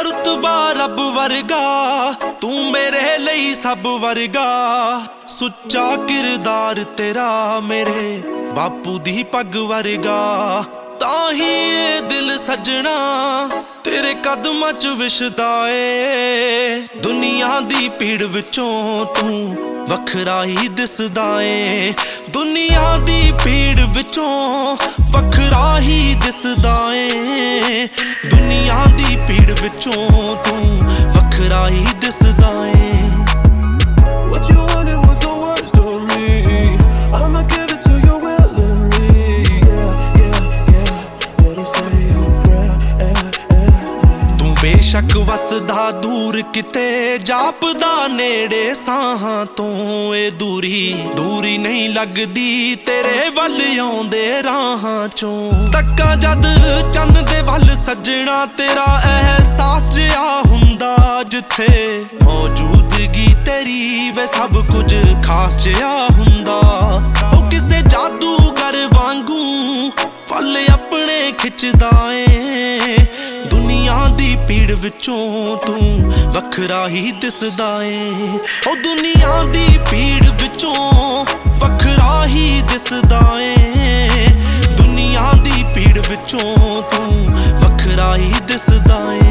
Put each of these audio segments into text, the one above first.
रुतबा रब वर्गा तू मेरे लिए सब वर्गा सुच्चा किरदार तेरा मेरे बापू दी पग वर्गा ताही ये दिल सजना तेरे कदमां च विछदा ए दुनिया दी भीड़ विचों तू वखरा ही दिसदा ए दुनिया दी भीड़ विचों वखरा ही दिसदा ए दुनिया दी भीड़ विचों तू वखरा ही दिसदा ए What you wanted was the worst to me. I'ma give it to you willingly. Yeah, they say a prayer. तू बेशक वसदा दूर किते जापदा नेड़े साहां तों ए दूरी नहीं लगदी तेरे वल आउंदे राहां चों तक्का जद चंद दे वल सजना तेरा एहसास जिहा हुंदा जिथे मौजूदगी तेरी वे सब कुछ खास जिहा हुंदा ओ किसे जादूगर वांगू पल अपने खिचदा ए दुनिया दी भीड़ विचों तू वखरा ही दिसदा ए ओ दुनिया दी भीड़ विचों वखरा ही दिसदा ए दुनिया दी भीड़ विचों तू वखरा ही दिसदा ए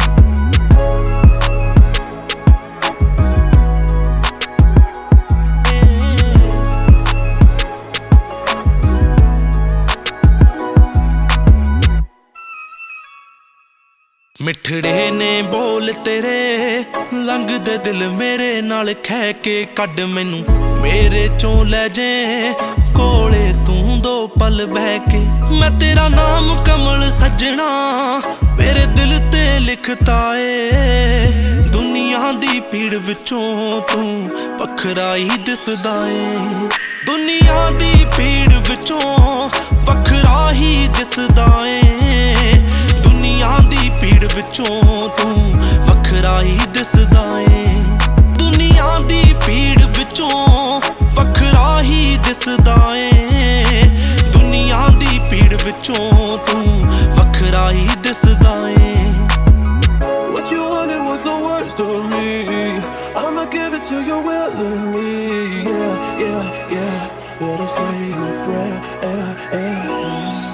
मिठड़े ने बोल तेरे लंघदे दिल मेरे नाल खै के कड मैनू मेरे चों लै जे कोले तू दो पल बह के मैं तेरा नाम कमल सजना मेरे दिल ते लिखता ए दुनिया दी भीड़ विचों तू वखरा ही दिसदा ए दुनिया दी भीड़ विचों वखरा ही दिसदा ए दुनिया दी भीड़ विचों तू वखरा ही दिसदा ए दुनिया दी भीड़ विचों वखरा ही दिसदा ए दुनिया दी भीड़ विचों तू वखरा ही दिसदा ए What you wanted was the worst of me. I'ma give it to you willingly. Yeah, they say a prayer.